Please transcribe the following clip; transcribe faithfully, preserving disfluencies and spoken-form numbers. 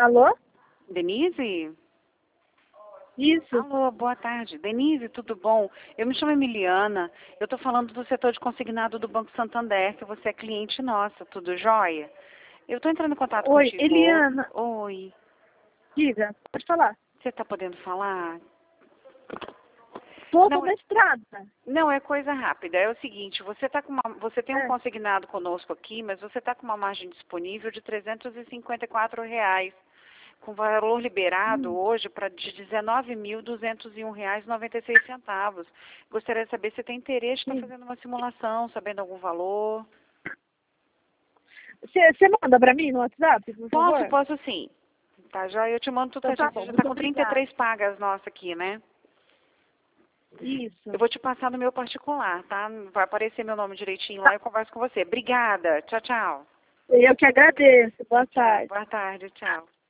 Alô? Denise? Isso. Alô, boa tarde. Denise, tudo bom? Eu me chamo Emiliana. Eu estou falando do setor de consignado do Banco Santander, que você é cliente nossa. Tudo jóia? Eu estou entrando em contato Oi, contigo. Eliana. Oi. Diga, pode falar. Você está podendo falar? Tô Não, na estrada. Não, é coisa rápida. É o seguinte, você, tá com uma, você tem um É. consignado conosco aqui, mas você está com uma margem disponível de trezentos e cinquenta e quatro reais, com valor liberado Hum. hoje para de dezenove mil duzentos e um reais e noventa e seis centavos. Gostaria de saber se tem interesse em estar Sim. fazendo uma simulação, sabendo algum valor. Você manda pra mim no WhatsApp, por Posso, favor? posso sim. Tá, já eu te mando tudo Então certinho. tá Você bom, já está muito com trinta e obrigada. três pagas nossa aqui, né? Isso. Eu vou te passar no meu particular, tá? Vai aparecer meu nome direitinho lá Tá. e eu converso com você. Obrigada. Tchau, tchau. Eu que agradeço. Boa Tchau. tarde. Boa tarde. Tchau.